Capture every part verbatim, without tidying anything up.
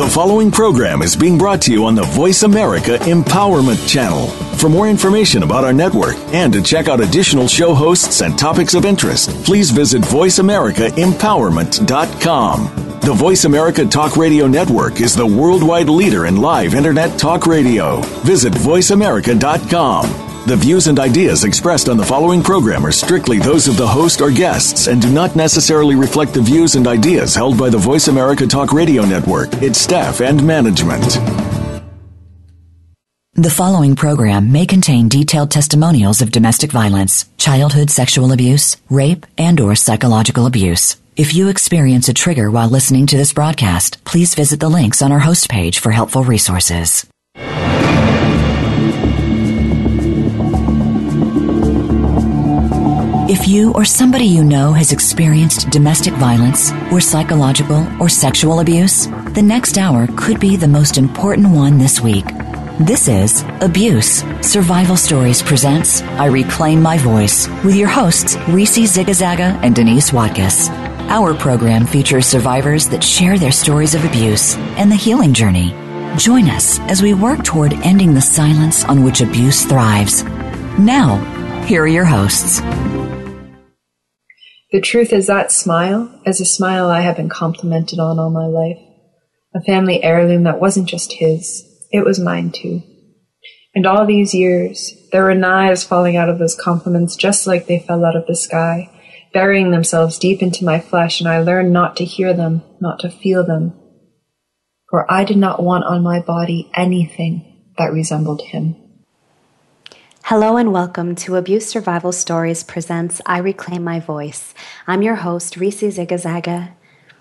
The following program is being brought to you on the Voice America Empowerment Channel. For more information about our network and to check out additional show hosts and topics of interest, please visit voice america empowerment dot com. The Voice America Talk Radio Network is the worldwide leader in live Internet talk radio. Visit voice america dot com. The views and ideas expressed on the following program are strictly those of the host or guests and do not necessarily reflect the views and ideas held by the Voice America Talk Radio Network, its staff, and management. The following program may contain detailed testimonials of domestic violence, childhood sexual abuse, rape, and or psychological abuse. If you experience a trigger while listening to this broadcast, please visit the links on our host page for helpful resources. If you or somebody you know has experienced domestic violence or psychological or sexual abuse, the next hour could be the most important one this week. This is Abuse. Survival Stories presents I Reclaim My Voice with your hosts Reese Zigazaga and Denise Watkiss. Our program features survivors that share their stories of abuse and the healing journey. Join us as we work toward ending the silence on which abuse thrives. Now, here are your hosts. The truth is that smile is a smile I have been complimented on all my life. A family heirloom that wasn't just his, it was mine too. And all these years, there were knives falling out of those compliments just like they fell out of the sky, burying themselves deep into my flesh, and I learned not to hear them, not to feel them. For I did not want on my body anything that resembled him. Hello and welcome to Abuse Survival Stories presents I Reclaim My Voice. I'm your host, Reese Zigazaga.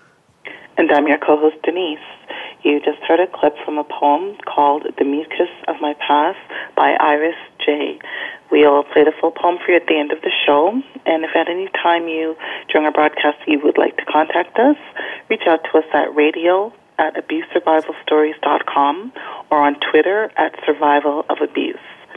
And I'm your co-host, Denise. You just heard a clip from a poem called The Mucus of My Past by Iris J. We'll play the full poem for you at the end of the show. And if at any time you, during our broadcast, you would like to contact us, reach out to us at radio at abuse survival stories dot com or on Twitter at survival of abuse.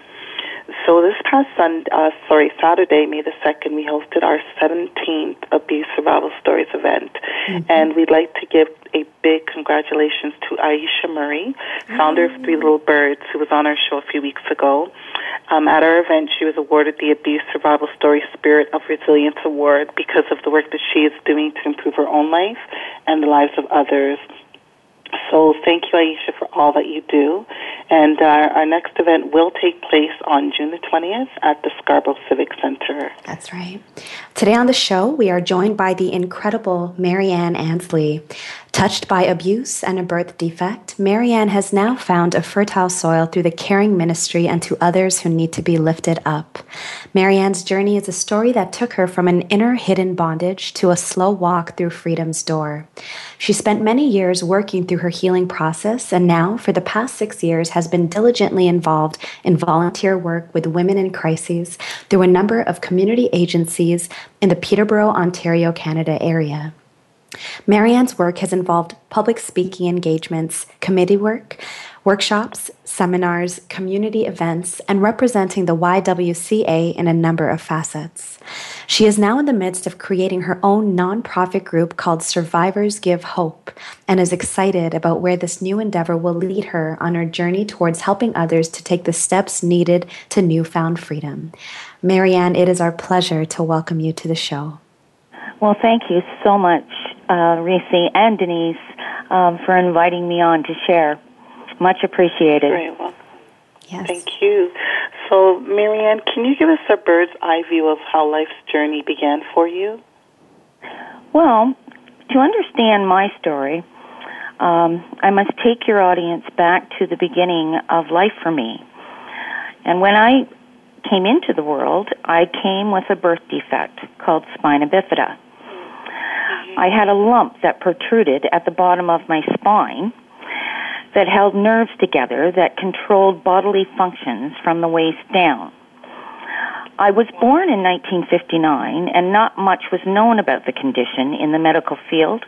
So this past Sunday, uh, sorry, Saturday, May the second, we hosted our seventeenth Abuse Survival Stories event. Mm-hmm. And we'd like to give a big congratulations to Aisha Murray, founder mm-hmm. of Three Little Birds, who was on our show a few weeks ago. Um, at our event, she was awarded the Abuse Survival Story Spirit of Resilience Award because of the work that she is doing to improve her own life and the lives of others. So thank you, Aisha, for all that you do. And uh, our next event will take place on June the twentieth at the Scarborough Civic Center. That's right. Today on the show, we are joined by the incredible Marianne Ansley. Touched by abuse and a birth defect, Marianne has now found a fertile soil through the caring ministry and to others who need to be lifted up. Marianne's journey is a story that took her from an inner hidden bondage to a slow walk through freedom's door. She spent many years working through her healing process and now, for the past six years, has been diligently involved in volunteer work with women in crises through a number of community agencies in the Peterborough, Ontario, Canada area. Marianne's work has involved public speaking engagements, committee work, workshops, seminars, community events, and representing the Y W C A in a number of facets. She is now in the midst of creating her own nonprofit group called Survivors Give Hope and is excited about where this new endeavor will lead her on her journey towards helping others to take the steps needed to newfound freedom. Marianne, it is our pleasure to welcome you to the show. Well, thank you so much, uh, Reese and Denise, um, for inviting me on to share. Much appreciated. Very welcome. Yes. Thank you. So, Marianne, can you give us a bird's eye view of how life's journey began for you? Well, to understand my story, um, I must take your audience back to the beginning of life for me. And when I came into the world, I came with a birth defect called spina bifida. I had a lump that protruded at the bottom of my spine that held nerves together that controlled bodily functions from the waist down. I was born in nineteen fifty-nine, and not much was known about the condition in the medical field.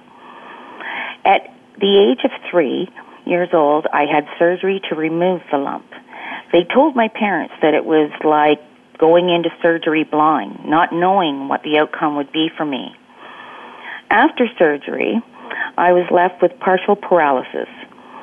At the age of three years old, I had surgery to remove the lump. They told my parents that it was like going into surgery blind, not knowing what the outcome would be for me. After surgery, I was left with partial paralysis.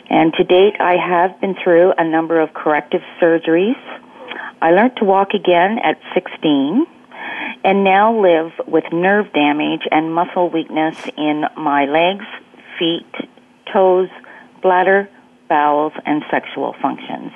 And to date, I have been through a number of corrective surgeries. I learned to walk again at sixteen, and now live with nerve damage and muscle weakness in my legs, feet, toes, bladder, bowels, and sexual functions.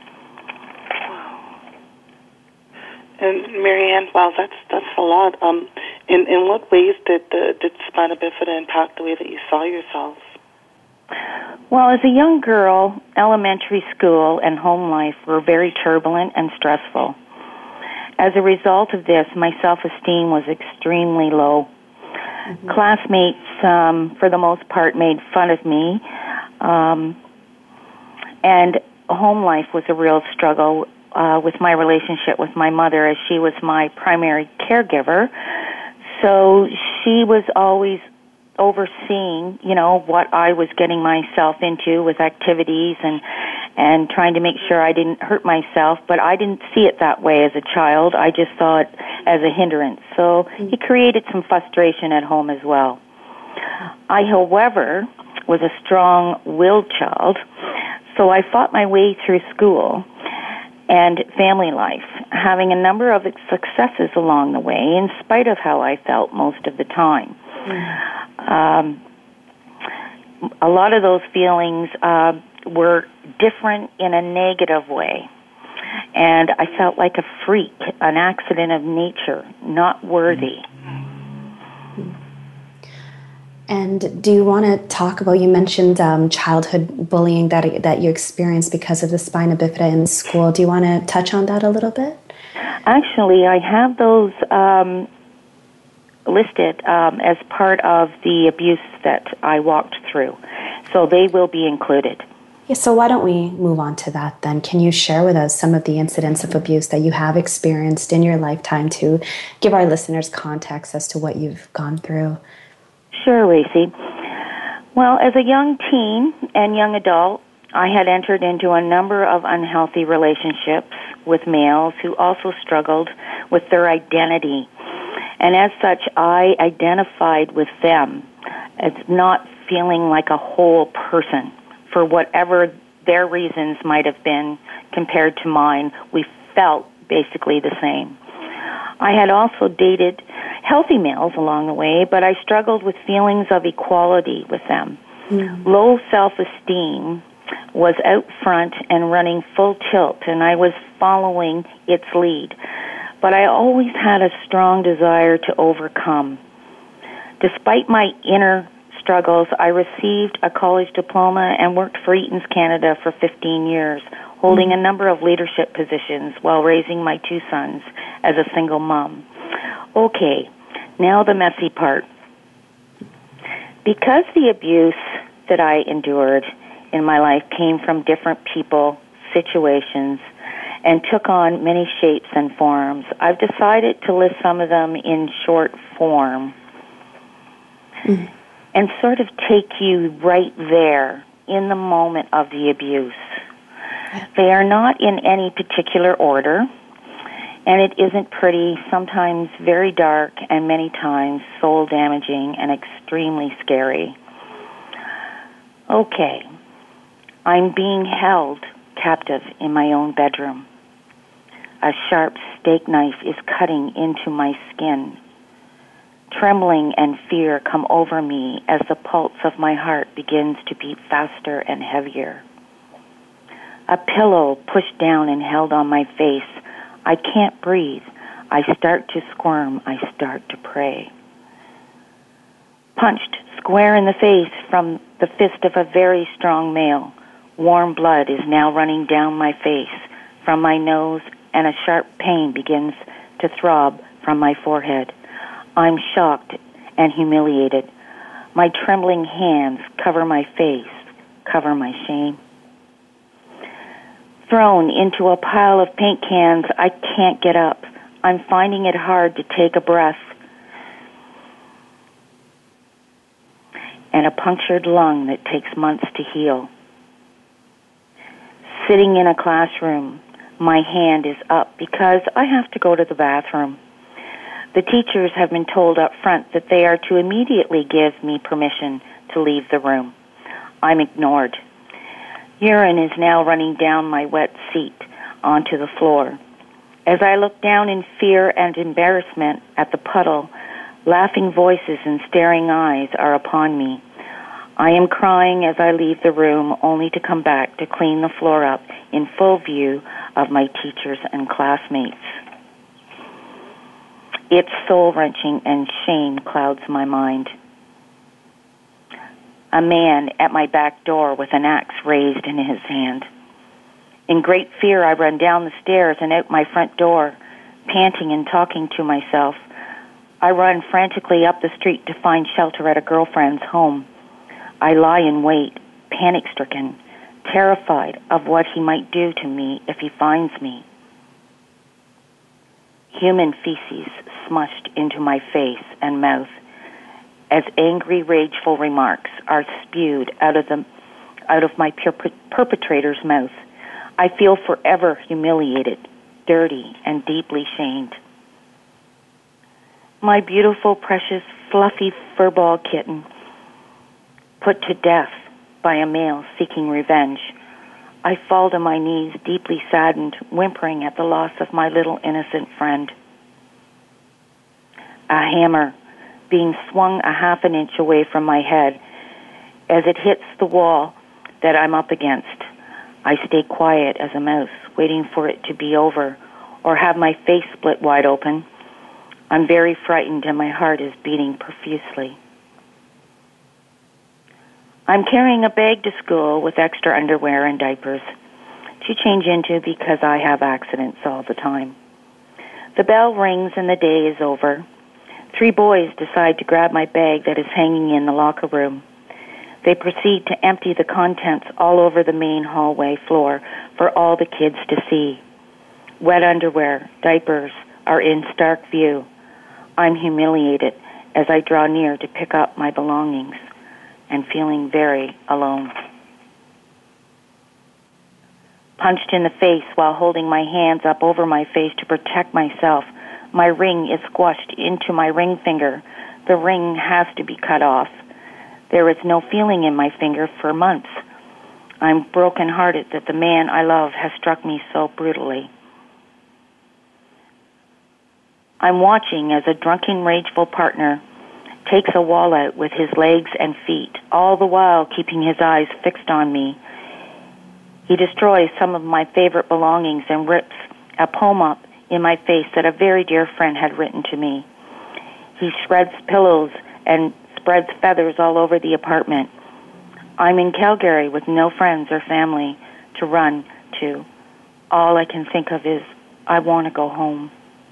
And Marianne, wow, that's that's a lot. Um, in in what ways did the did spina bifida impact the way that you saw yourself? Well, as a young girl, elementary school and home life were very turbulent and stressful. As a result of this, my self-esteem was extremely low. Mm-hmm. Classmates, um, for the most part, made fun of me, um, and home life was a real struggle uh, with my relationship with my mother, as she was my primary caregiver. So she was always overseeing, you know, what I was getting myself into with activities and and trying to make sure I didn't hurt myself, but I didn't see it that way as a child. I just saw it as a hindrance. So it created some frustration at home as well. I, however, was a strong-willed child, so I fought my way through school and family life, having a number of successes along the way, in spite of how I felt most of the time. Mm. Um, a lot of those feelings uh, were different in a negative way, and I felt like a freak, an accident of nature, not worthy. And do you want to talk about, you mentioned um, childhood bullying that that you experienced because of the spina bifida in school. Do you want to touch on that a little bit? Actually, I have those um, listed um, as part of the abuse that I walked through, so they will be included. Yeah, so why don't we move on to that then? Can you share with us some of the incidents of abuse that you have experienced in your lifetime to give our listeners context as to what you've gone through? Sure, Lacey. Well, as a young teen and young adult, I had entered into a number of unhealthy relationships with males who also struggled with their identity. And as such, I identified with them as not feeling like a whole person for whatever their reasons might have been compared to mine. We felt basically the same. I had also dated healthy males along the way, but I struggled with feelings of equality with them. Mm. Low self-esteem was out front and running full tilt, and I was following its lead. But I always had a strong desire to overcome. Despite my inner struggles, I received a college diploma and worked for Eaton's Canada for fifteen years, holding mm. a number of leadership positions while raising my two sons as a single mom. Okay, now the messy part. Because the abuse that I endured in my life came from different people, situations, and took on many shapes and forms, I've decided to list some of them in short form mm. and sort of take you right there in the moment of the abuse. They are not in any particular order, and it isn't pretty, sometimes very dark, and many times soul-damaging and extremely scary. Okay, I'm being held captive in my own bedroom. A sharp steak knife is cutting into my skin. Trembling and fear come over me as the pulse of my heart begins to beat faster and heavier. A pillow pushed down and held on my face. I can't breathe. I start to squirm. I start to pray. Punched square in the face from the fist of a very strong male. Warm blood is now running down my face from my nose, and a sharp pain begins to throb from my forehead. I'm shocked and humiliated. My trembling hands cover my face, cover my shame. Thrown into a pile of paint cans, I can't get up. I'm finding it hard to take a breath. And a punctured lung that takes months to heal. Sitting in a classroom, my hand is up because I have to go to the bathroom. The teachers have been told up front that they are to immediately give me permission to leave the room. I'm ignored. Urine is now running down my wet seat onto the floor. As I look down in fear and embarrassment at the puddle, laughing voices and staring eyes are upon me. I am crying as I leave the room, only to come back to clean the floor up in full view of my teachers and classmates. It's soul-wrenching, and shame clouds my mind. A man at my back door with an axe raised in his hand. In great fear, I run down the stairs and out my front door, panting and talking to myself. I run frantically up the street to find shelter at a girlfriend's home. I lie in wait, panic-stricken, terrified of what he might do to me if he finds me. Human feces smushed into my face and mouth as angry, rageful remarks are spewed out of the out of my perp- perpetrator's mouth. I feel forever humiliated, dirty, and deeply shamed. My beautiful, precious, fluffy furball kitten, put to death by a male seeking revenge. I fall to my knees, deeply saddened, whimpering at the loss of my little innocent friend. A hammer being swung a half an inch away from my head as it hits the wall that I'm up against. I stay quiet as a mouse, waiting for it to be over or have my face split wide open. I'm very frightened and my heart is beating profusely. I'm carrying a bag to school with extra underwear and diapers to change into because I have accidents all the time. The bell rings and the day is over. Three boys decide to grab my bag that is hanging in the locker room. They proceed to empty the contents all over the main hallway floor for all the kids to see. Wet underwear, diapers are in stark view. I'm humiliated as I draw near to pick up my belongings and feeling very alone. Punched in the face while holding my hands up over my face to protect myself, my ring is squashed into my ring finger. The ring has to be cut off. There is no feeling in my finger for months. I'm broken-hearted that the man I love has struck me so brutally. I'm watching as a drunken, rageful partner takes a wall out with his legs and feet, all the while keeping his eyes fixed on me. He destroys some of my favorite belongings and rips a poem up in my face that a very dear friend had written to me. He shreds pillows and spreads feathers all over the apartment. I'm in Calgary with no friends or family to run to. All I can think of is, I want to go home.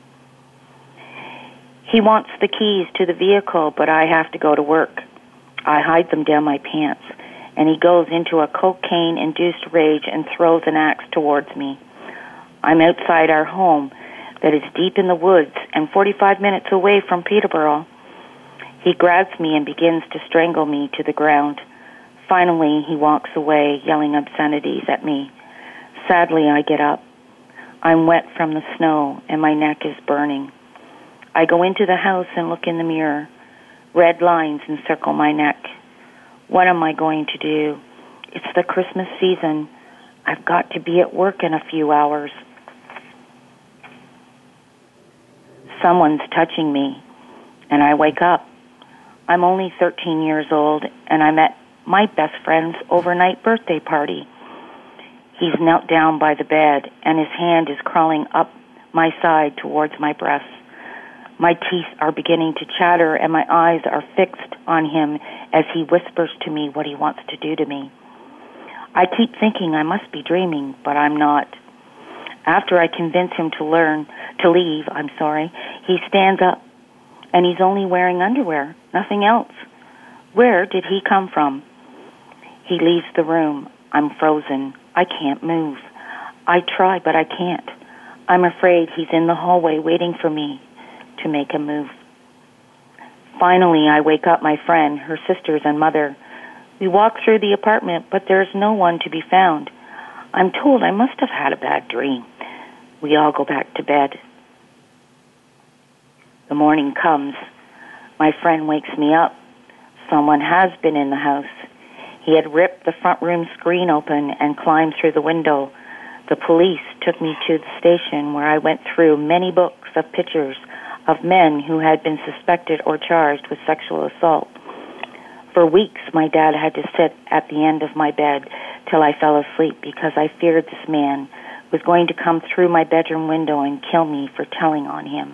He wants the keys to the vehicle, but I have to go to work. I hide them down my pants, and he goes into a cocaine-induced rage and throws an axe towards me. I'm outside our home that is deep in the woods and forty-five minutes away from Peterborough. He grabs me and begins to strangle me to the ground. Finally, he walks away, yelling obscenities at me. Sadly, I get up. I'm wet from the snow, and my neck is burning. I go into the house and look in the mirror. Red lines encircle my neck. What am I going to do? It's the Christmas season. I've got to be at work in a few hours. Someone's touching me, and I wake up. I'm only thirteen years old, and I'm at my best friend's overnight birthday party. He's knelt down by the bed, and his hand is crawling up my side towards my breast. My teeth are beginning to chatter, and my eyes are fixed on him as he whispers to me what he wants to do to me. I keep thinking I must be dreaming, but I'm not. After I convince him to learn, to leave, I'm sorry, he stands up, and he's only wearing underwear, nothing else. Where did he come from? He leaves the room. I'm frozen. I can't move. I try, but I can't. I'm afraid he's in the hallway waiting for me to make a move. Finally, I wake up my friend, her sisters, and mother. We walk through the apartment, but there's no one to be found. I'm told I must have had a bad dream. We all go back to bed. The morning comes. My friend wakes me up. Someone has been in the house. He had ripped the front room screen open and climbed through the window. The police took me to the station where I went through many books of pictures of men who had been suspected or charged with sexual assault. For weeks, my dad had to sit at the end of my bed till I fell asleep because I feared this man was going to come through my bedroom window and kill me for telling on him.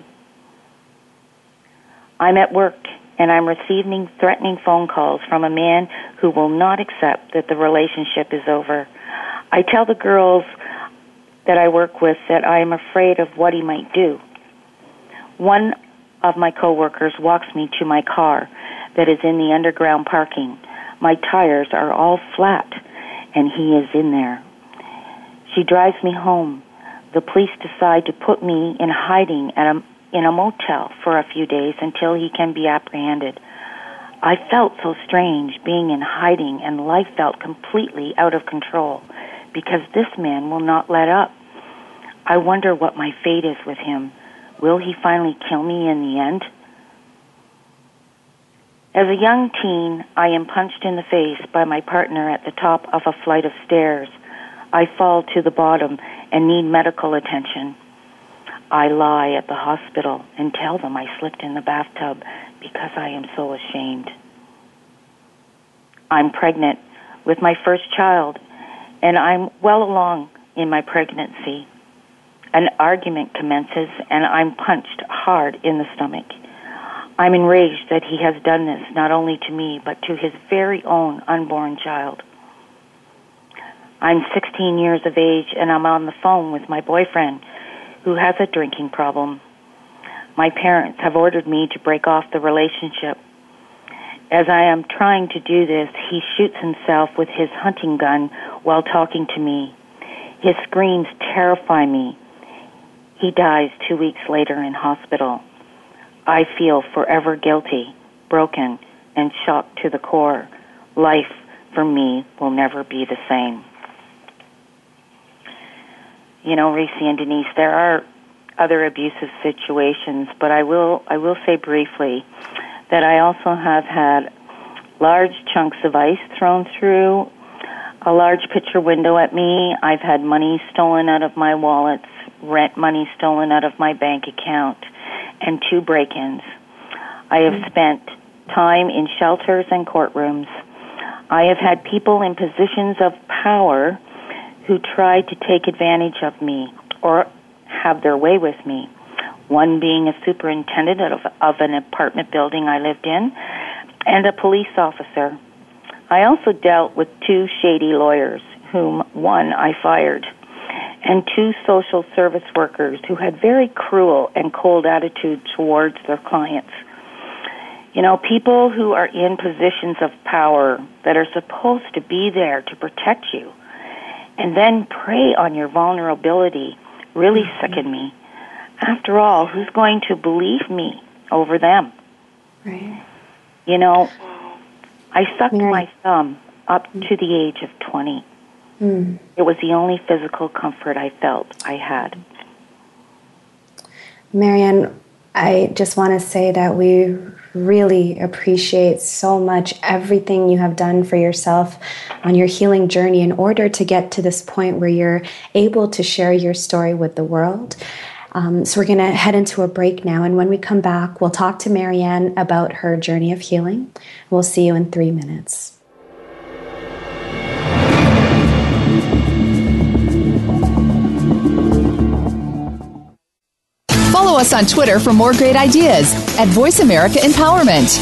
I'm at work, and I'm receiving threatening phone calls from a man who will not accept that the relationship is over. I tell the girls that I work with that I am afraid of what he might do. One of my coworkers walks me to my car that is in the underground parking. My tires are all flat, and he is in there. She drives me home. The police decide to put me in hiding at a, in a motel for a few days until he can be apprehended. I felt so strange being in hiding, and life felt completely out of control because this man will not let up. I wonder what my fate is with him. Will he finally kill me in the end? As a young teen, I am punched in the face by my partner at the top of a flight of stairs. I fall to the bottom and need medical attention. I lie at the hospital and tell them I slipped in the bathtub because I am so ashamed. I'm pregnant with my first child, and I'm well along in my pregnancy. An argument commences, and I'm punched hard in the stomach. I'm enraged that he has done this not only to me, but to his very own unborn child. I'm sixteen years of age, and I'm on the phone with my boyfriend, who has a drinking problem. My parents have ordered me to break off the relationship. As I am trying to do this, he shoots himself with his hunting gun while talking to me. His screams terrify me. He dies two weeks later in hospital. I feel forever guilty, broken, and shocked to the core. Life, for me, will never be the same. You know, Reese and Denise, there are other abusive situations, but I will I will say briefly that I also have had large chunks of ice thrown through a large picture window at me. I've had money stolen out of my wallets, rent money stolen out of my bank account, and two break-ins. I have mm-hmm. spent time in shelters and courtrooms. I have had people in positions of power who tried to take advantage of me or have their way with me, one being a superintendent of, of an apartment building I lived in, and a police officer. I also dealt with two shady lawyers, whom one I fired, and two social service workers who had very cruel and cold attitudes towards their clients. You know, people who are in positions of power that are supposed to be there to protect you and then prey on your vulnerability really mm-hmm. sicken me. After all, who's going to believe me over them? Right. You know, I sucked Mary. my thumb up to the age of twenty. Mm. It was the only physical comfort I felt I had. Marianne, I just want to say that we really appreciate so much everything you have done for yourself on your healing journey in order to get to this point where you're able to share your story with the world. Um, so we're going to head into a break now, and when we come back, we'll talk to Marianne about her journey of healing. We'll see you in three minutes. Follow us on Twitter for more great ideas at Voice America Empowerment.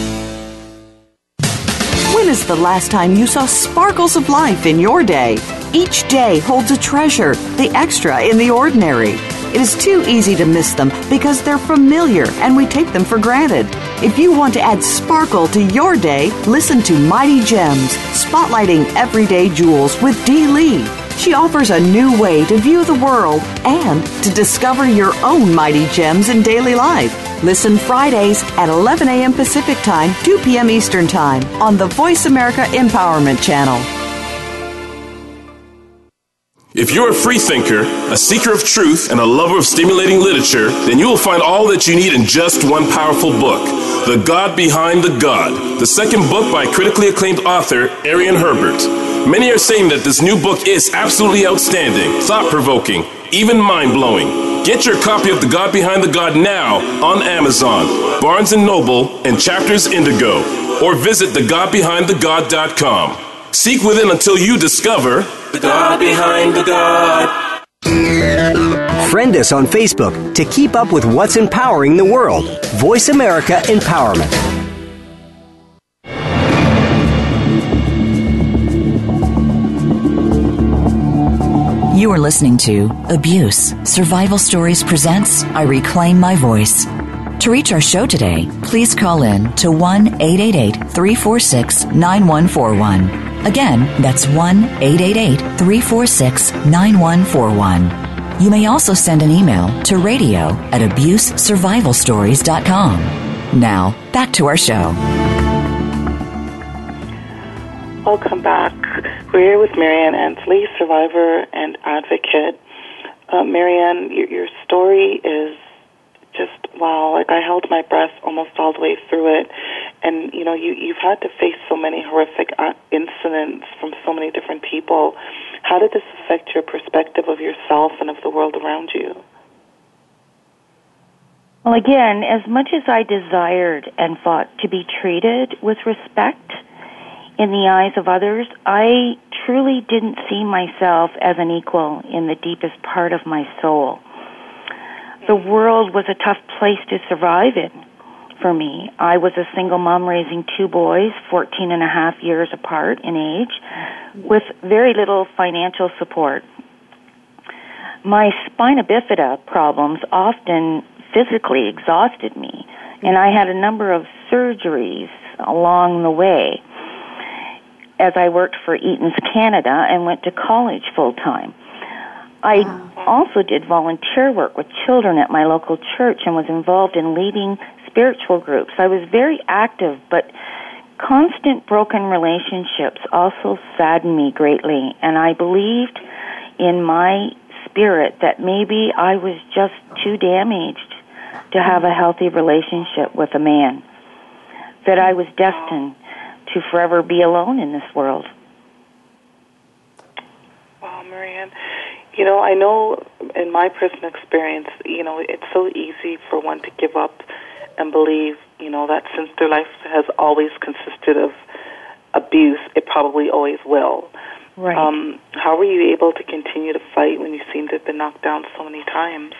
When is the last time you saw sparkles of life in your day? Each day holds a treasure, the extra in the ordinary. It is too easy to miss them because they're familiar and we take them for granted. If you want to add sparkle to your day, listen to Mighty Gems, spotlighting everyday jewels with Dee Lee. She offers a new way to view the world and to discover your own mighty gems in daily life. Listen Fridays at eleven a.m. Pacific Time, two p.m. Eastern Time on the Voice America Empowerment Channel. If you're a free thinker, a seeker of truth, and a lover of stimulating literature, then you will find all that you need in just one powerful book, The God Behind the God, the second book by critically acclaimed author Arian Herbert. Many are saying that this new book is absolutely outstanding, thought-provoking, even mind-blowing. Get your copy of The God Behind the God now on Amazon, Barnes and Noble, and Chapters Indigo, or visit the god behind the god dot com. Seek within until you discover the God Behind the God. Friend us on Facebook to keep up with what's empowering the world. Voice America Empowerment. You are listening to Abuse. Survival Stories presents I Reclaim My Voice. To reach our show today, please call in to one eight eight eight, three four six, nine one four one. Again, that's one eight eight eight, three four six, nine one four one. You may also send an email to radio at abuse survival stories dot com. Now, back to our show. Welcome back. We're here with Marianne Ansley, survivor and advocate. Uh, Marianne, your, your story is just, wow, like I held my breath almost all the way through it. And, you know, you, you've had to face so many horrific incidents from so many different people. How did this affect your perspective of yourself and of the world around you? Well, again, as much as I desired and fought to be treated with respect in the eyes of others, I truly didn't see myself as an equal in the deepest part of my soul. The world was a tough place to survive in for me. I was a single mom raising two boys, fourteen and a half years apart in age, with very little financial support. My spina bifida problems often physically exhausted me, and I had a number of surgeries along the way as I worked for Eaton's Canada and went to college full-time. I also did volunteer work with children at my local church and was involved in leading spiritual groups. I was very active, but constant broken relationships also saddened me greatly, and I believed in my spirit that maybe I was just too damaged to have a healthy relationship with a man, that I was destined to forever be alone in this world. Wow, Marianne. You know, I know in my personal experience, you know, it's so easy for one to give up and believe, you know, that since their life has always consisted of abuse, it probably always will. Right. Um, how were you able to continue to fight when you seem to have been knocked down so many times?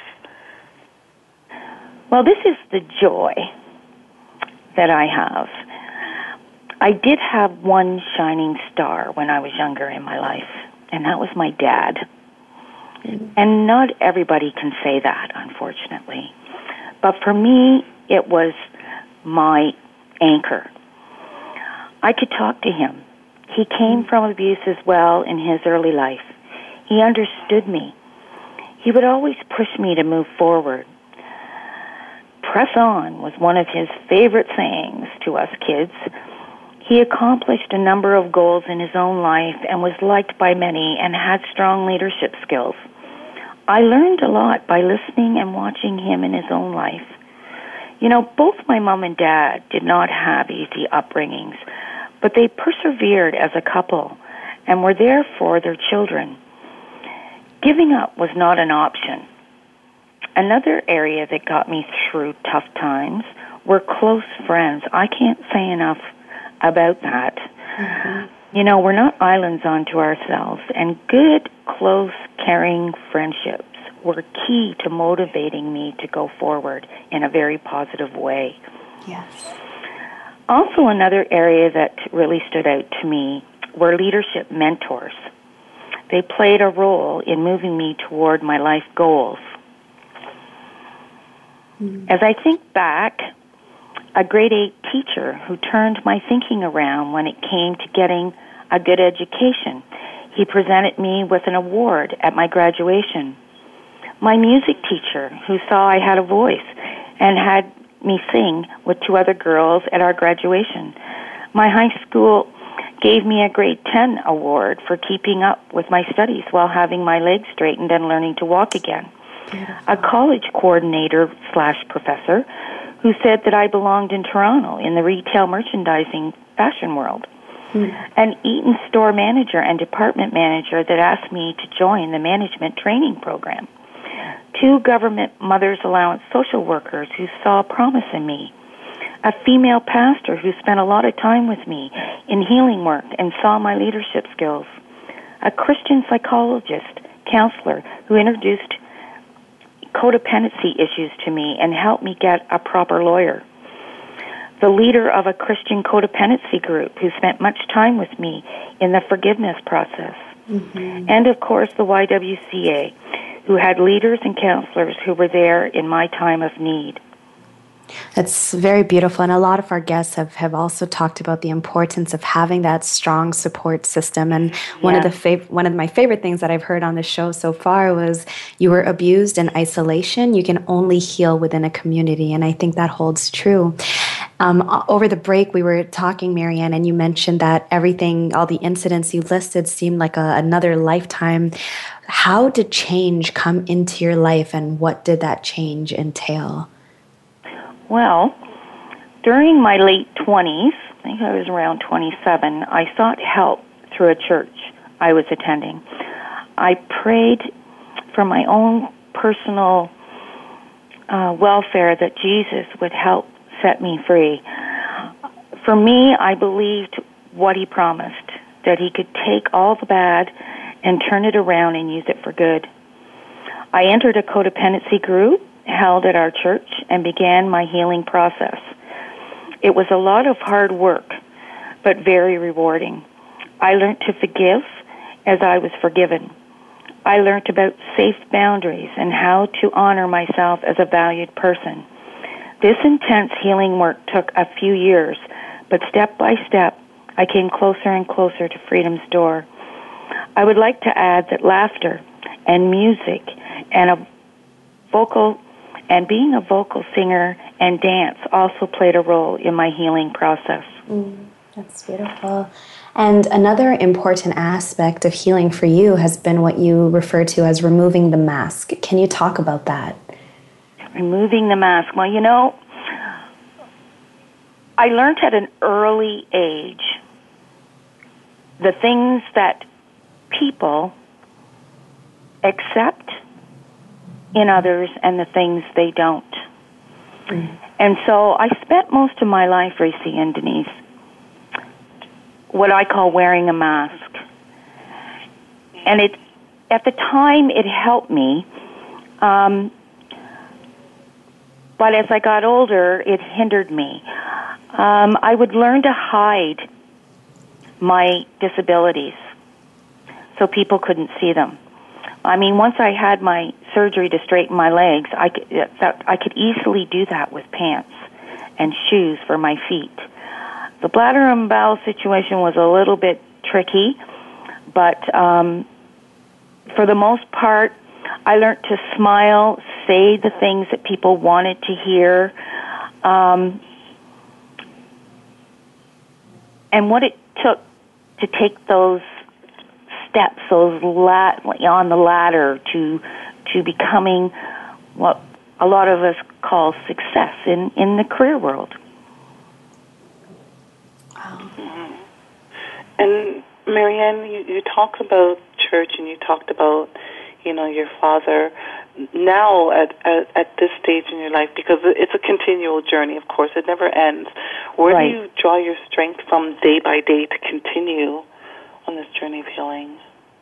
Well, this is the joy that I have. I did have one shining star when I was younger in my life, and that was my dad. And not everybody can say that, unfortunately. But for me, it was my anchor. I could talk to him. He came from abuse as well in his early life. He understood me. He would always push me to move forward. Press on was one of his favorite sayings to us kids. He accomplished a number of goals in his own life and was liked by many and had strong leadership skills. I learned a lot by listening and watching him in his own life. You know, both my mom and dad did not have easy upbringings, but they persevered as a couple and were there for their children. Giving up was not an option. Another area that got me through tough times were close friends. I can't say enough about that. Mm-hmm. You know, we're not islands unto ourselves, and good, close, caring friendships were key to motivating me to go forward in a very positive way. Yes. Also, another area that really stood out to me were leadership mentors. They played a role in moving me toward my life goals. Mm-hmm. As I think back, a grade eight teacher who turned my thinking around when it came to getting a good education. He presented me with an award at my graduation. My music teacher who saw I had a voice and had me sing with two other girls at our graduation. My high school gave me a grade ten award for keeping up with my studies while having my legs straightened and learning to walk again. Beautiful. A college coordinator slash professor who said that I belonged in Toronto in the retail merchandising fashion world. Hmm. An Eaton store manager and department manager that asked me to join the management training program. Two government mother's allowance social workers who saw promise in me. A female pastor who spent a lot of time with me in healing work and saw my leadership skills. A Christian psychologist, counselor who introduced codependency issues to me and helped me get a proper lawyer. The leader of a Christian codependency group who spent much time with me in the forgiveness process. Mm-hmm. And, of course, the Y W C A, who had leaders and counselors who were there in my time of need. That's very beautiful, and a lot of our guests have, have also talked about the importance of having that strong support system. And one yeah. of the fav- one of my favorite things that I've heard on the show so far was you were abused in isolation. You can only heal within a community, and I think that holds true. Um, over the break, we were talking, Marianne, and you mentioned that everything, all the incidents you listed, seemed like a, another lifetime. How did change come into your life, and what did that change entail? Well, during my late twenties, I think I was around twenty-seven, I sought help through a church I was attending. I prayed for my own personal uh, welfare that Jesus would help set me free. For me, I believed what he promised, that he could take all the bad and turn it around and use it for good. I entered a codependency group held at our church and began my healing process. It was a lot of hard work, but very rewarding. I learned to forgive as I was forgiven. I learned about safe boundaries and how to honor myself as a valued person. This intense healing work took a few years, but step by step, I came closer and closer to freedom's door. I would like to add that laughter and music and a vocal and being a vocal singer and dance also played a role in my healing process. Mm, that's beautiful. And another important aspect of healing for you has been what you refer to as removing the mask. Can you talk about that? Removing the mask. Well, you know, I learned at an early age the things that people accept in others and the things they don't. Mm. And so I spent most of my life, Racy and Denise, what I call wearing a mask. And it, at the time, it helped me. Um, but as I got older, it hindered me. Um, I would learn to hide my disabilities so people couldn't see them. I mean, once I had my surgery to straighten my legs, I could, that, I could easily do that with pants and shoes for my feet. The bladder and bowel situation was a little bit tricky, but um, for the most part, I learned to smile, say the things that people wanted to hear, um, and what it took to take those steps, those la- on the ladder to to becoming what a lot of us call success in, in the career world. Wow. Mm-hmm. And Marianne, you, you talked about church and you talked about, you know, your father. Now at, at at this stage in your life, because it's a continual journey, of course, it never ends. Where right. do you draw your strength from day by day to continue on this journey of healing?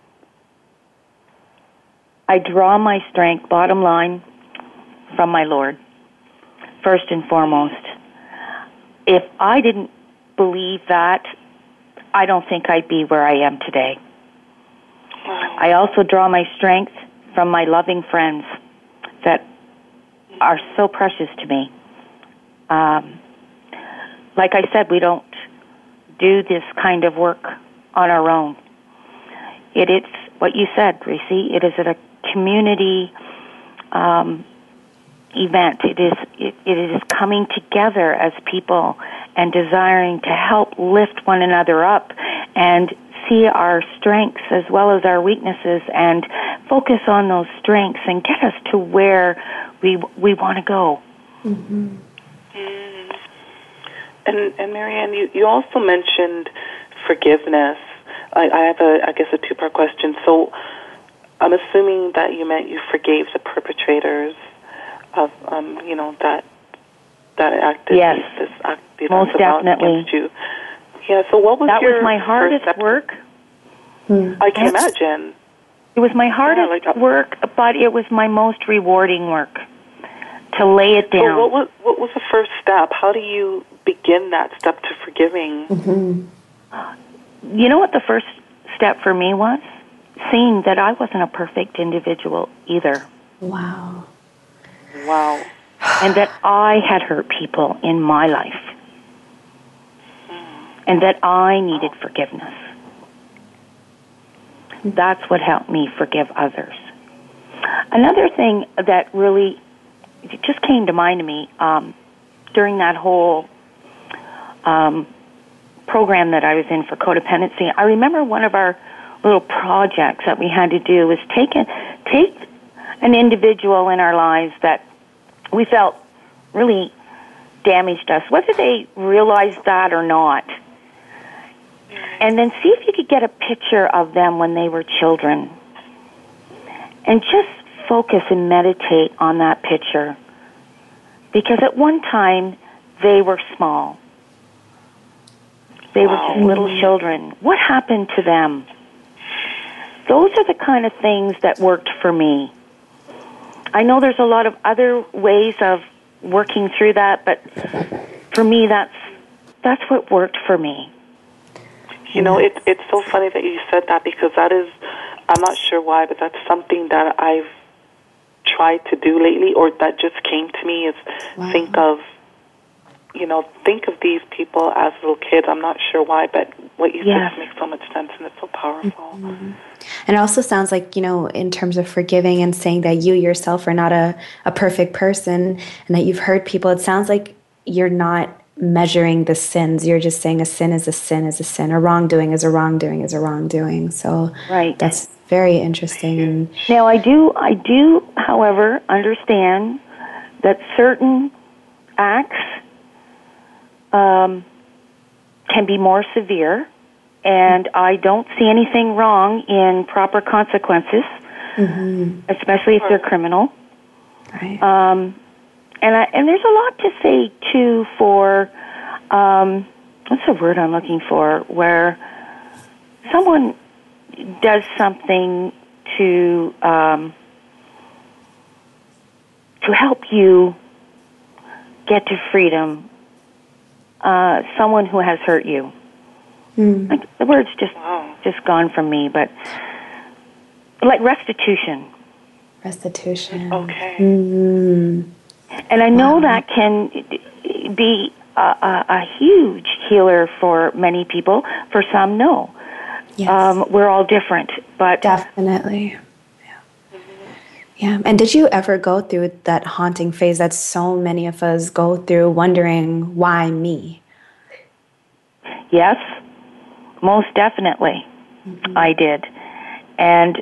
I draw my strength, bottom line, from my Lord, first and foremost. If I didn't believe that, I don't think I'd be where I am today. I also draw my strength from my loving friends that are so precious to me. Um, like I said, we don't do this kind of work on our own. It, it's what you said, Racy. It is a community um, event. It is it, it is coming together as people and desiring to help lift one another up and see our strengths as well as our weaknesses and focus on those strengths and get us to where we we want to go. Mm-hmm. Mm. And, and Marianne, you, you also mentioned forgiveness. I, I have, a, I guess, a two-part question. So I'm assuming that you meant you forgave the perpetrators of, um, you know, that that acted, yes, this act, these most acts of definitely. Against you. Yeah. So what was that your was my hardest first work? Hmm. I can yes. imagine. It was my hardest yeah, like, work, but it was my most rewarding work to lay it down. So what was what was the first step? How do you begin that step to forgiving? Mm-hmm. You know what the first step for me was? Seeing that I wasn't a perfect individual either. Wow. Wow. And that I had hurt people in my life. And that I needed oh. forgiveness. That's what helped me forgive others. Another thing that really just came to mind to me um, during that whole um, program that I was in for codependency, I remember one of our little projects that we had to do was take a, take an individual in our lives that we felt really damaged us, whether they realized that or not, and then see if you could get a picture of them when they were children, and just focus and meditate on that picture, because at one time they were small. They wow. were just little children. What happened to them? Those are the kind of things that worked for me. I know there's a lot of other ways of working through that, but for me, that's that's what worked for me. You know, it, it's so funny that you said that, because that is, I'm not sure why, but that's something that I've tried to do lately, or that just came to me, is wow. think of, you know, think of these people as little kids. I'm not sure why, but what you yes. said makes so much sense, and it's so powerful. Mm-hmm. And it also sounds like, you know, in terms of forgiving and saying that you yourself are not a, a perfect person and that you've hurt people, it sounds like you're not measuring the sins. You're just saying a sin is a sin is a sin. A wrongdoing is a wrongdoing is a wrongdoing. So right. that's very interesting. And now I do, I do, however, understand that certain acts um, can be more severe, and I don't see anything wrong in proper consequences, mm-hmm. especially if they're criminal. Right. Um, and I, and there's a lot to say too for um, what's the word I'm looking for? Where someone does something to um, to help you get to freedom. Uh, someone who has hurt you. Mm. Like, the word's just wow. just gone from me, but like restitution. Restitution. Okay. Mm. And I know wow. that can be a, a, a huge healer for many people. For some, no. Yes. Um, we're all different, but definitely. Yeah. Yeah. And did you ever go through that haunting phase that so many of us go through, wondering why me? Yes, most definitely. Mm-hmm. I did, and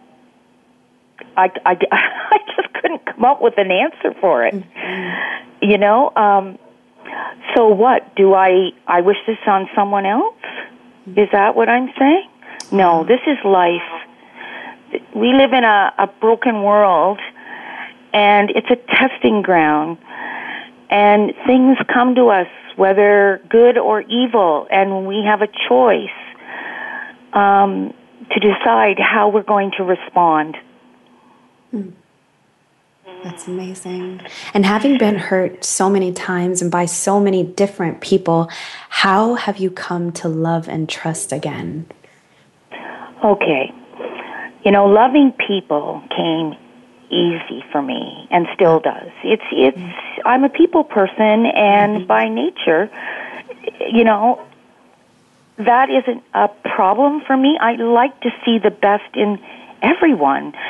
I, I, I just couldn't come up with an answer for it. Mm-hmm. You know, um, so what? Do I, I wish this on someone else? Mm-hmm. Is that what I'm saying? No, this is life. We live in a, a broken world, and it's a testing ground, and things come to us, whether good or evil, and we have a choice um, to decide how we're going to respond. Mm. That's amazing. And having been hurt so many times and by so many different people, how have you come to love and trust again? Okay. You know, loving people came easy for me and still does. It's it's I'm a people person, and by nature, you know, that isn't a problem for me. I like to see the best in everyone.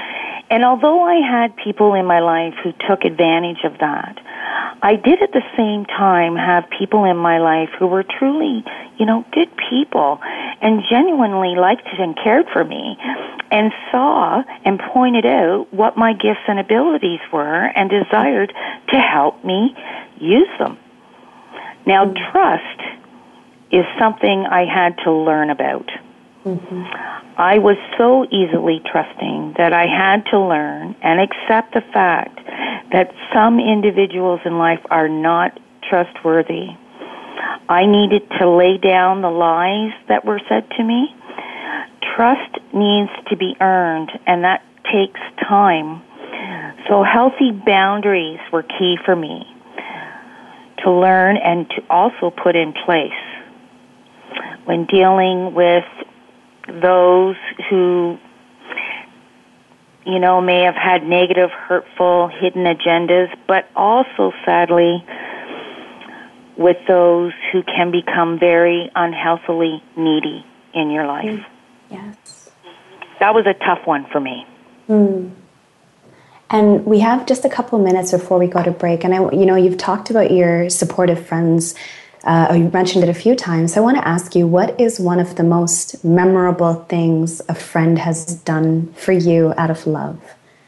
And although I had people in my life who took advantage of that, I did at the same time have people in my life who were truly, you know, good people and genuinely liked and cared for me and saw and pointed out what my gifts and abilities were and desired to help me use them. Now, mm-hmm. trust is something I had to learn about. Mm-hmm. I was so easily trusting that I had to learn and accept the fact that some individuals in life are not trustworthy. I needed to lay down the lies that were said to me. Trust needs to be earned, and that takes time. So healthy boundaries were key for me to learn and to also put in place when dealing with those who, you know, may have had negative, hurtful, hidden agendas, but also, sadly, with those who can become very unhealthily needy in your life. Yes. That was a tough one for me. Mm. And we have just a couple of minutes before we go to break. And, I, you know, you've talked about your supportive friends. Uh, you mentioned it a few times. I want to ask you, what is one of the most memorable things a friend has done for you out of love?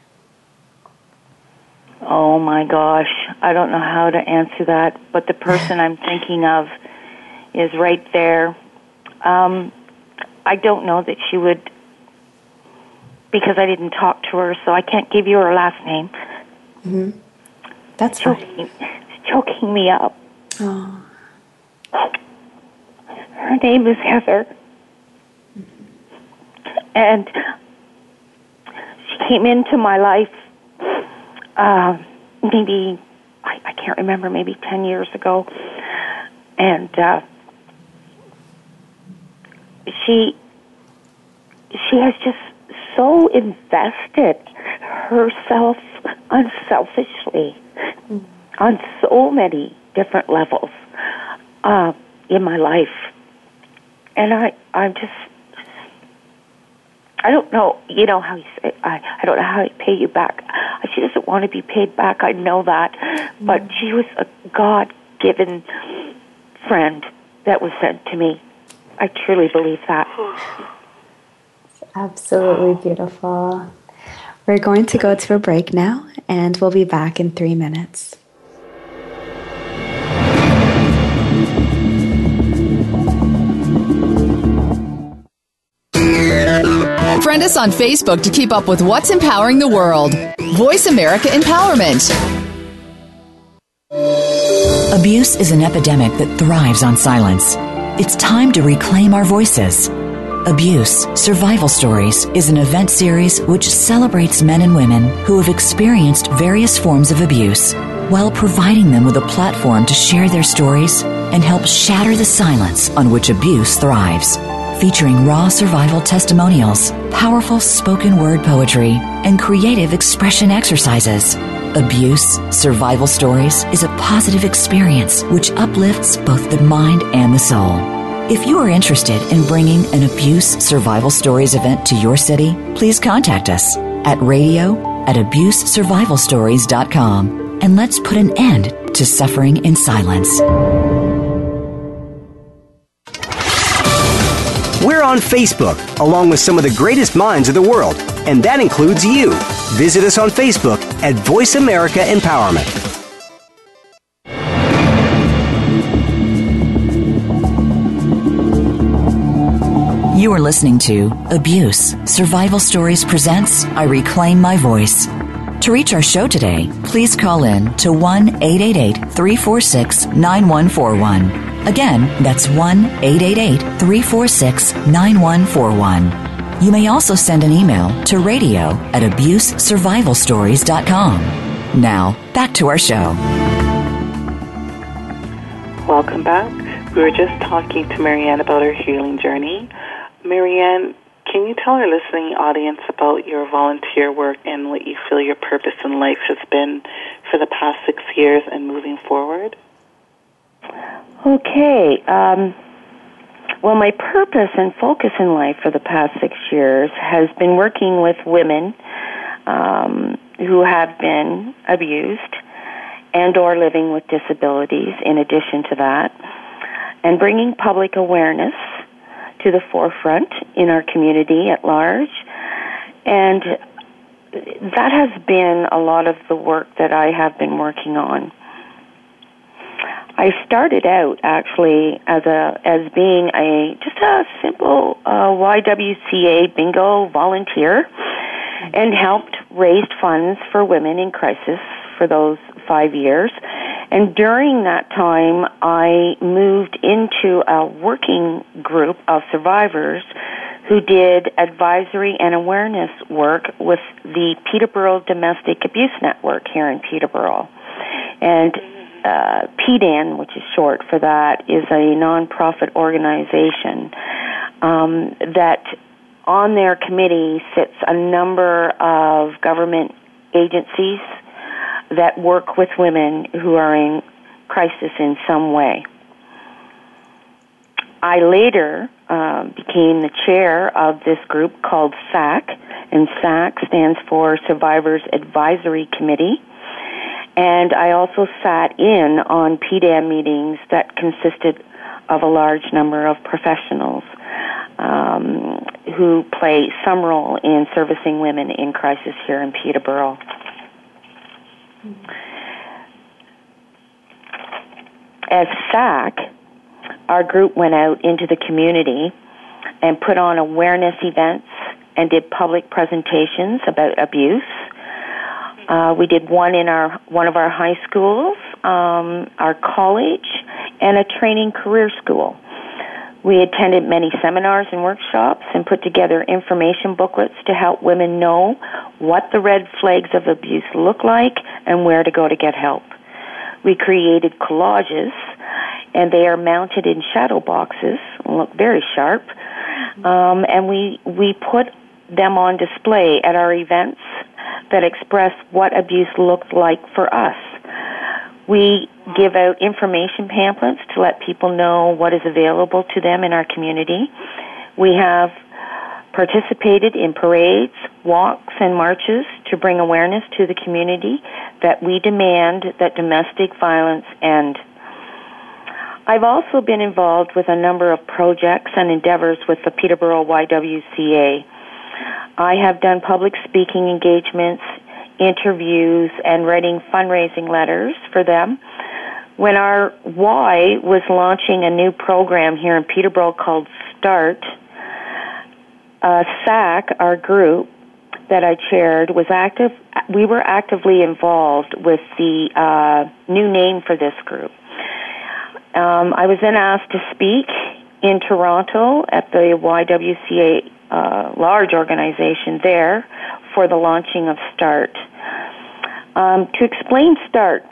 Oh, my gosh. I don't know how to answer that, but the person I'm thinking of is right there. Um, I don't know that she would, because I didn't talk to her, so I can't give you her last name. Mm-hmm. That's it's choking, it's choking me up. Oh. Her name is Heather. And she came into my life uh, maybe, I, I can't remember, maybe ten years ago. And uh, she, she has just so invested herself unselfishly mm. on so many different levels uh, in my life. And I, I'm just, I don't know, you know how you say, I, I don't know how to pay you back. She doesn't want to be paid back, I know that. Mm. But she was a God-given friend that was sent to me. I truly believe that. Absolutely beautiful. We're going to go to a break now, and we'll be back in three minutes. Friend us on Facebook to keep up with what's empowering the world. Voice America Empowerment. Abuse is an epidemic that thrives on silence. It's time to reclaim our voices. Abuse Survival Stories is an event series which celebrates men and women who have experienced various forms of abuse while providing them with a platform to share their stories and help shatter the silence on which abuse thrives. Featuring raw survival testimonials, powerful spoken word poetry, and creative expression exercises. Abuse Survival Stories is a positive experience which uplifts both the mind and the soul. If you are interested in bringing an Abuse Survival Stories event to your city, please contact us at radio at abuse survival stories dot com and let's put an end to suffering in silence. We're on Facebook, along with some of the greatest minds of the world, and that includes you. Visit us on Facebook at Voice America Empowerment. You are listening to Abuse Survival Stories presents I Reclaim My Voice. To reach our show today, please call in to one eight eight eight, three four six, nine one four one. Again, that's one eight eight eight, three four six, nine one four one. You may also send an email to radio at abuse survival stories dot com. Now, back to our show. Welcome back. We were just talking to Marianne about her healing journey. Marianne, can you tell our listening audience about your volunteer work and what you feel your purpose in life has been for the past six years and moving forward? Okay. Um, well, my purpose and focus in life for the past six years has been working with women, uh, um, who have been abused and or living with disabilities in addition to that, and bringing public awareness to the forefront in our community at large. And that has been a lot of the work that I have been working on. I started out actually as a as being a just a simple uh, Y W C A bingo volunteer, and helped raise funds for women in crisis for those five years. And during that time, I moved into a working group of survivors who did advisory and awareness work with the Peterborough Domestic Abuse Network here in Peterborough. And uh, P D A N, which is short for that, is a nonprofit organization um, that on their committee sits a number of government agencies that work with women who are in crisis in some way. I later uh, became the chair of this group called S A C, and S A C stands for Survivors Advisory Committee. And I also sat in on P D A N meetings that consisted of a large number of professionals um, who play some role in servicing women in crisis here in Peterborough. As S A C, our group went out into the community and put on awareness events and did public presentations about abuse. Uh, we did one in our one of our high schools, um, our college, and a training career school. We attended many seminars and workshops and put together information booklets to help women know what the red flags of abuse look like and where to go to get help. We created collages, and they are mounted in shadow boxes, look very sharp, um, and we, we put them on display at our events that express what abuse looked like for us. We give out information pamphlets to let people know what is available to them in our community. We have participated in parades, walks, and marches to bring awareness to the community that we demand that domestic violence end. I've also been involved with a number of projects and endeavors with the Peterborough Y W C A. I have done public speaking engagements, interviews, and writing fundraising letters for them. When our Y was launching a new program here in Peterborough called START, uh, S A C, our group that I chaired, was active. We were actively involved with the uh, new name for this group. Um, I was then asked to speak in Toronto at the Y W C A uh, large organization there for the launching of START. Um, to explain START,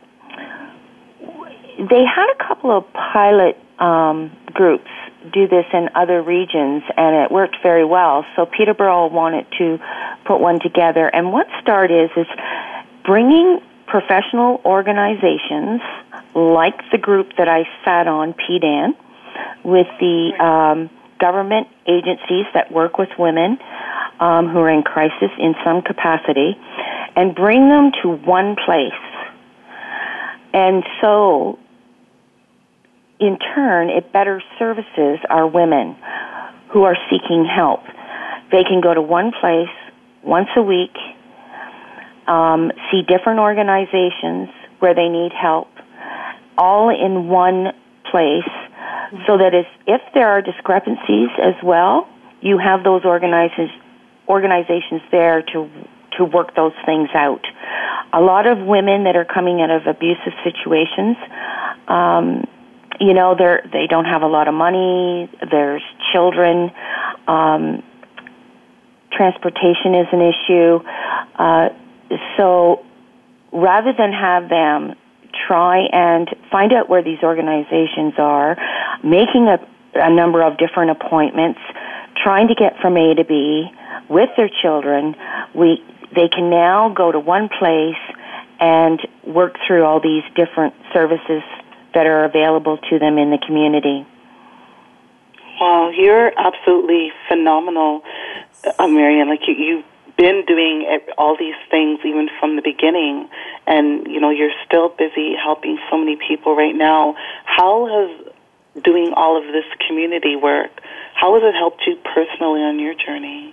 they had a couple of pilot um, groups do this in other regions, and it worked very well. So Peterborough wanted to put one together. And what START is, is bringing professional organizations like the group that I sat on, P D A N, with the um, government agencies that work with women um, who are in crisis in some capacity, and bring them to one place. And so, in turn, it better services our women who are seeking help. They can go to one place once a week, um, see different organizations where they need help, all in one place, so that if, if there are discrepancies as well, you have those organizations organizations there to to work those things out. A lot of women that are coming out of abusive situations, um, you know, they're they don't have a lot of money. There's children. Um, transportation is an issue. Uh, so rather than have them try and find out where these organizations are, making a, a number of different appointments, trying to get from A to B with their children, we they can now go to one place and work through all these different services that are available to them in the community. Wow, you're absolutely phenomenal, uh, Marianne. Like you, you been doing all these things even from the beginning, and, you know, you're still busy helping so many people right now. How has doing all of this community work, how has it helped you personally on your journey?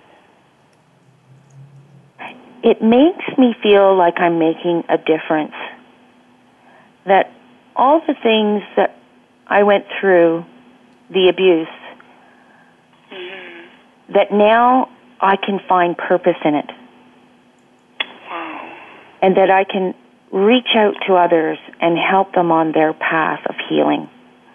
It makes me feel like I'm making a difference. That all the things that I went through, the abuse, mm-hmm. that now I can find purpose in it. Wow. And that I can reach out to others and help them on their path of healing.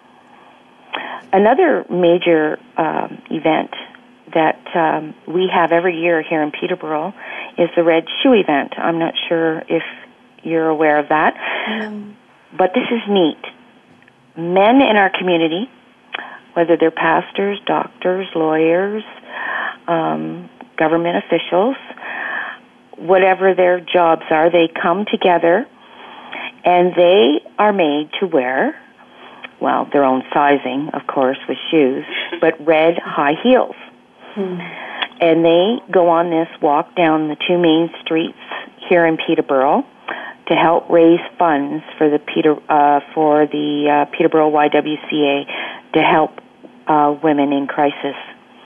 Another major um, event that um, we have every year here in Peterborough is the Red Shoe event. I'm not sure if you're aware of that. No. But this is neat. Men in our community, whether they're pastors, doctors, lawyers, um, government officials, whatever their jobs are, they come together and they are made to wear, well, their own sizing, of course, with shoes, but red high heels. Hmm. And they go on this walk down the two main streets here in Peterborough to help raise funds for the Peter uh, for the uh, Peterborough Y W C A to help uh, women in crisis.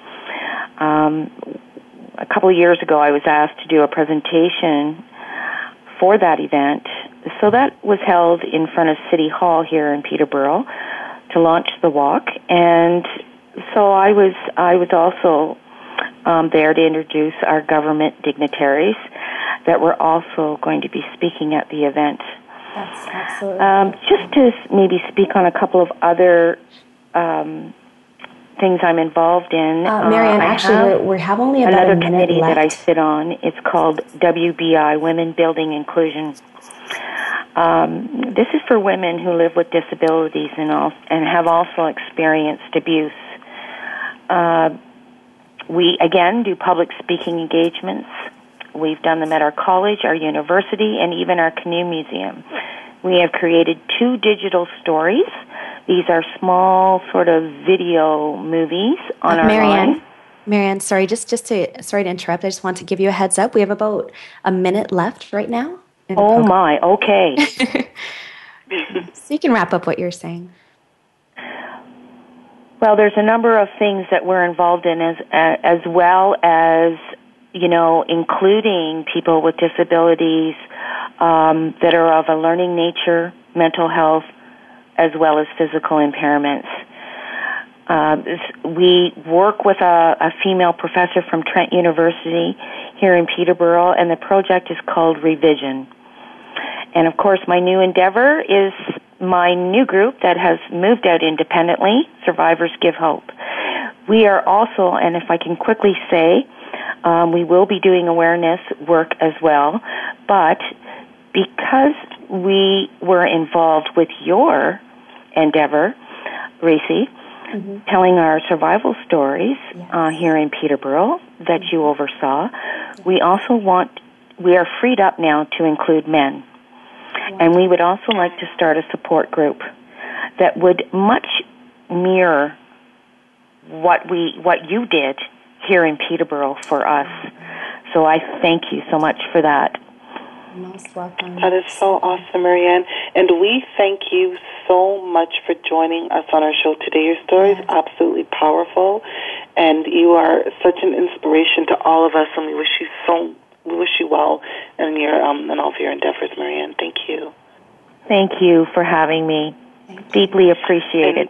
Um, a couple of years ago, I was asked to do a presentation for that event. So that was held in front of City Hall here in Peterborough to launch the walk, and so I was I was also um, there to introduce our government dignitaries that were also going to be speaking at the event. That's absolutely. Um, just to maybe speak on a couple of other um, things I'm involved in. Uh, Marianne, uh, actually, have we have only about another a minute committee left. that I sit on. It's called W B I, Women Building Inclusion. Um, this is for women who live with disabilities and, all, and have also experienced abuse. Uh, we, again, do public speaking engagements. We've done them at our college, our university, and even our canoe museum. We have created two digital stories. These are small sort of video movies on uh, our Marianne, line. Marianne, sorry, just, just to, sorry to interrupt. I just want to give you a heads up. We have about a minute left right now. Oh, my, okay. So you can wrap up what you're saying. Well, there's a number of things that we're involved in as as well as, you know, including people with disabilities um, that are of a learning nature, mental health, as well as physical impairments. Uh, we work with a, a female professor from Trent University here in Peterborough, and the project is called Revision. And, of course, my new endeavor is my new group that has moved out independently, Survivors Give Hope. We are also, and if I can quickly say, um, we will be doing awareness work as well, but because we were involved with your endeavor, Reese, mm-hmm. telling our survival stories yes. uh, here in Peterborough that mm-hmm. you oversaw, yes. we also want, we are freed up now to include men. And we would also like to start a support group that would much mirror what we what you did here in Peterborough for us. So I thank you so much for that. Most welcome. That is so awesome, Marianne. And we thank you so much for joining us on our show today. Your story is absolutely powerful, and you are such an inspiration to all of us, and we wish you so We wish you well in your um, in all of your endeavors, Marianne. Thank you. Thank you for having me. Deeply appreciated.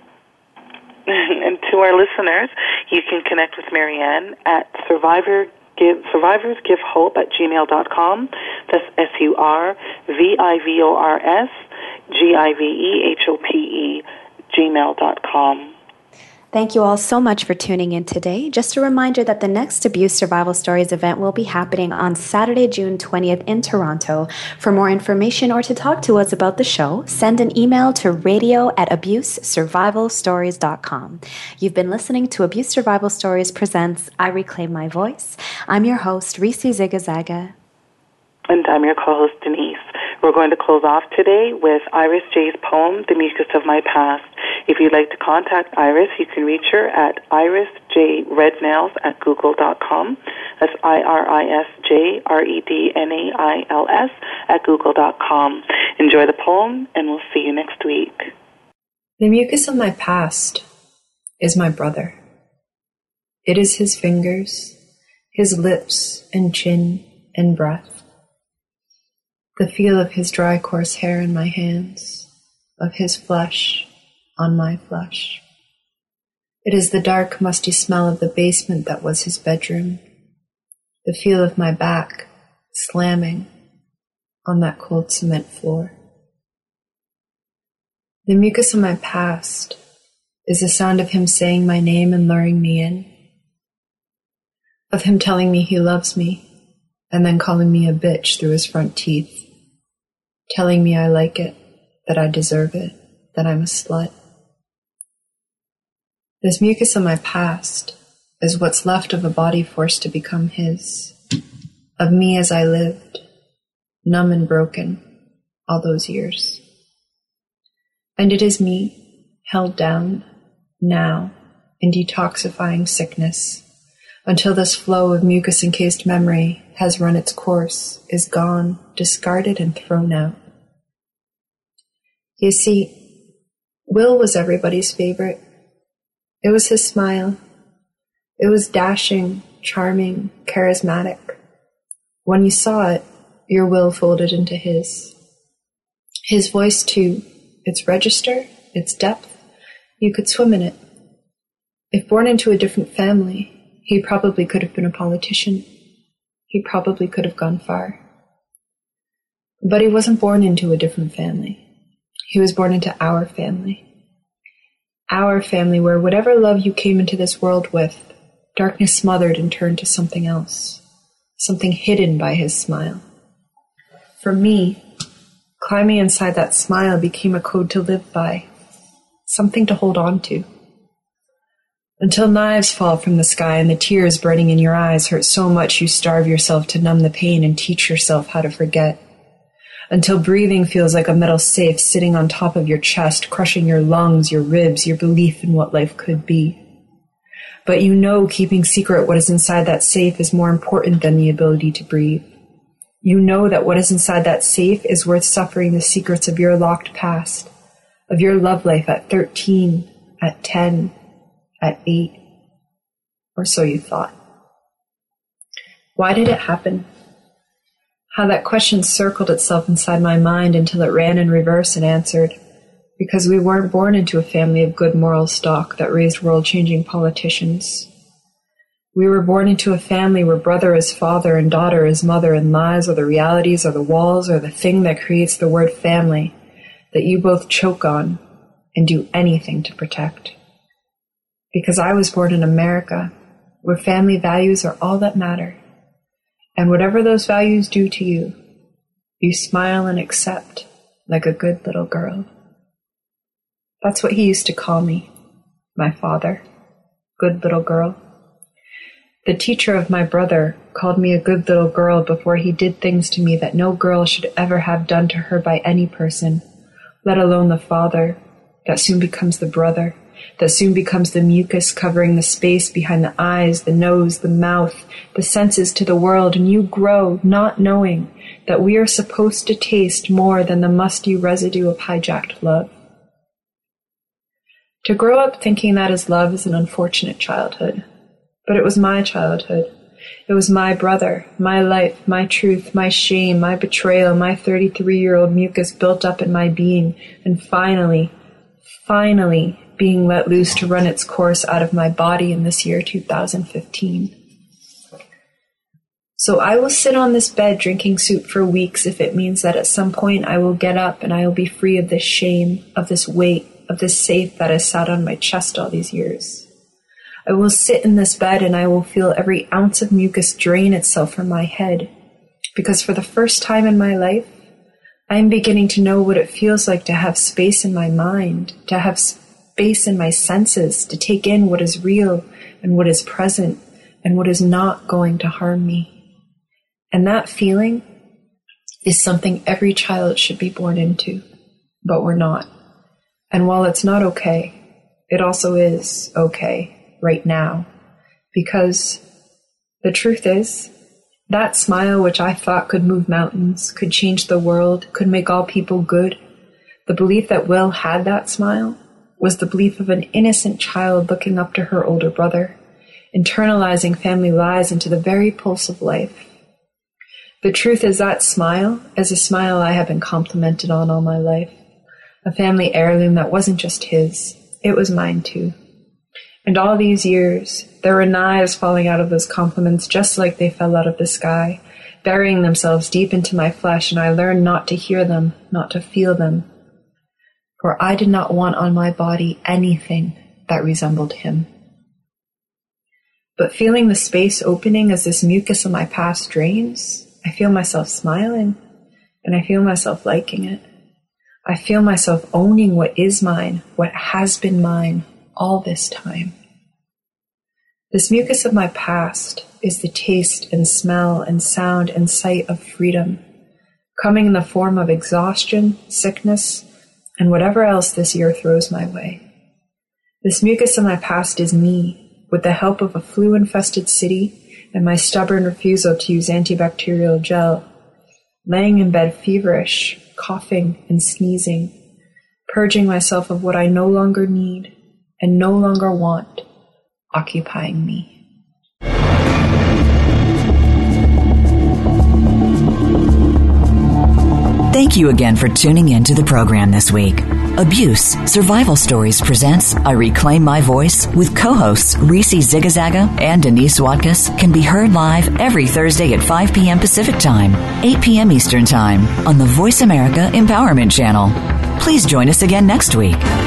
And, and to our listeners, you can connect with Marianne at Survivor Give, Survivors Give Hope at gmail dot com. That's S U R V I V O R S G I V E H O P E, gmail dot com. Thank you all so much for tuning in today. Just a reminder that the next Abuse Survival Stories event will be happening on Saturday, June twentieth in Toronto. For more information or to talk to us about the show, send an email to radio at abuse survival stories dot com. You've been listening to Abuse Survival Stories presents I Reclaim My Voice. I'm your host, Reese Zigazaga. And I'm your co-host, Denise. We're going to close off today with Iris J's poem, The Mucus of My Past. If you'd like to contact Iris, you can reach her at irisjrednails at google dot com. That's I R I S J R E D N A I L S at google dot com. Enjoy the poem, and we'll see you next week. The mucus of my past is my brother. It is his fingers, his lips and chin and breath. The feel of his dry, coarse hair in my hands, of his flesh on my flesh. It is the dark, musty smell of the basement that was his bedroom. The feel of my back slamming on that cold cement floor. The mucus of my past is the sound of him saying my name and luring me in, of him telling me he loves me and then calling me a bitch through his front teeth, telling me I like it, that I deserve it, that I'm a slut. This mucus of my past is what's left of a body forced to become his, of me as I lived, numb and broken, all those years. And it is me, held down, now, in detoxifying sickness, until this flow of mucus-encased memory has run its course, is gone, discarded, and thrown out. You see, Will was everybody's favorite. It was his smile. It was dashing, charming, charismatic. When you saw it, your will folded into his. His voice, too, its register, its depth, you could swim in it. If born into a different family, he probably could have been a politician. He probably could have gone far. But he wasn't born into a different family. He was born into our family. Our family where whatever love you came into this world with, darkness smothered and turned to something else, something hidden by his smile. For me, climbing inside that smile became a code to live by, something to hold on to. Until knives fall from the sky and the tears burning in your eyes hurt so much you starve yourself to numb the pain and teach yourself how to forget. Until breathing feels like a metal safe sitting on top of your chest, crushing your lungs, your ribs, your belief in what life could be. But you know keeping secret what is inside that safe is more important than the ability to breathe. You know that what is inside that safe is worth suffering the secrets of your locked past, of your love life at thirteen, at ten, at eight, or so you thought. Why did it happen? How that question circled itself inside my mind until it ran in reverse and answered, because we weren't born into a family of good moral stock that raised world-changing politicians. We were born into a family where brother is father and daughter is mother, and lies or the realities or the walls or the thing that creates the word family that you both choke on and do anything to protect. Because I was born in America, where family values are all that matter. And whatever those values do to you, you smile and accept like a good little girl. That's what he used to call me, my father, good little girl. The teacher of my brother called me a good little girl before he did things to me that no girl should ever have done to her by any person, let alone the father that soon becomes the brother, that soon becomes the mucus covering the space behind the eyes, the nose, the mouth, the senses to the world, and you grow not knowing that we are supposed to taste more than the musty residue of hijacked love. To grow up thinking that is love is an unfortunate childhood, but it was my childhood. It was my brother, my life, my truth, my shame, my betrayal, my thirty-three-year-old mucus built up in my being, and finally, finally, being let loose to run its course out of my body in this year two thousand fifteen. So I will sit on this bed drinking soup for weeks if it means that at some point I will get up and I will be free of this shame, of this weight, of this safe that has sat on my chest all these years. I will sit in this bed and I will feel every ounce of mucus drain itself from my head, because for the first time in my life, I am beginning to know what it feels like to have space in my mind, to have space space in my senses to take in what is real and what is present and what is not going to harm me. And that feeling is something every child should be born into, but we're not. And while it's not okay, it also is okay right now. Because the truth is, that smile which I thought could move mountains, could change the world, could make all people good, the belief that Will had that smile was the belief of an innocent child looking up to her older brother, internalizing family lies into the very pulse of life. The truth is that smile is a smile I have been complimented on all my life, a family heirloom that wasn't just his, it was mine too. And all these years, there were knives falling out of those compliments just like they fell out of the sky, burying themselves deep into my flesh, and I learned not to hear them, not to feel them. For I did not want on my body anything that resembled him. But feeling the space opening as this mucus of my past drains, I feel myself smiling, and I feel myself liking it. I feel myself owning what is mine, what has been mine all this time. This mucus of my past is the taste and smell and sound and sight of freedom, coming in the form of exhaustion, sickness, and whatever else this year throws my way. This mucus of my past is me, with the help of a flu-infested city and my stubborn refusal to use antibacterial gel, laying in bed feverish, coughing and sneezing, purging myself of what I no longer need and no longer want, occupying me. Thank you again for tuning in to the program this week. Abuse Survival Stories presents I Reclaim My Voice with co-hosts Reese Zigazaga and Denise Watkas can be heard live every Thursday at five p.m. Pacific Time, eight p.m. Eastern Time on the Voice America Empowerment Channel. Please join us again next week.